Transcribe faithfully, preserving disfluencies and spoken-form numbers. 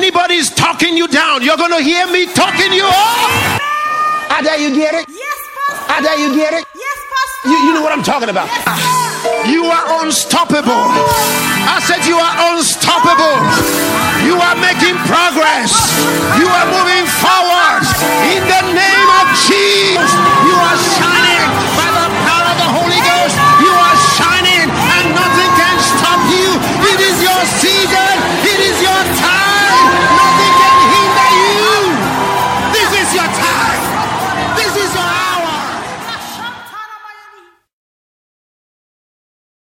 anybody is talking you down, you're going to hear me talking you up. I dare you get it? Yes, Pastor. I dare you get it? Yes, Pastor. You, you know what I'm talking about. Yes, Ah, you are unstoppable. I said you are unstoppable. You are making progress. You are moving forward in the name of Jesus.